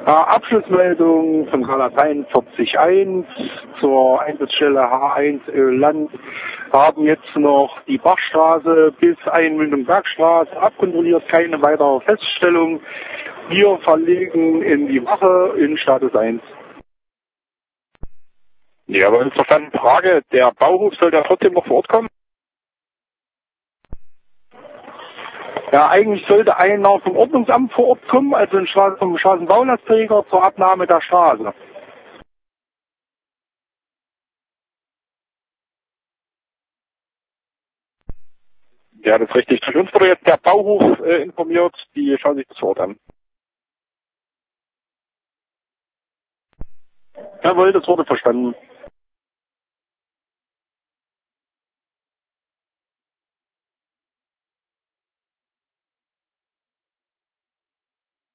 Abschlussmeldung von Kanal 41 zur Einsatzstelle H1 Land. Haben jetzt noch die Bachstraße bis Einmündung Bergstraße abkontrolliert, keine weitere Feststellung. Wir verlegen in die Wache in Status 1. Ja, aber verstanden. Frage, der Bauhof soll da trotzdem noch vor Ort kommen? Ja, eigentlich sollte einer vom Ordnungsamt vor Ort kommen, also vom Straßenbaulastträger zur Abnahme der Straße. Ja, das ist richtig. Durch uns wurde jetzt der Bauhof informiert, die schauen sich das vor Ort an. Jawohl, das wurde verstanden.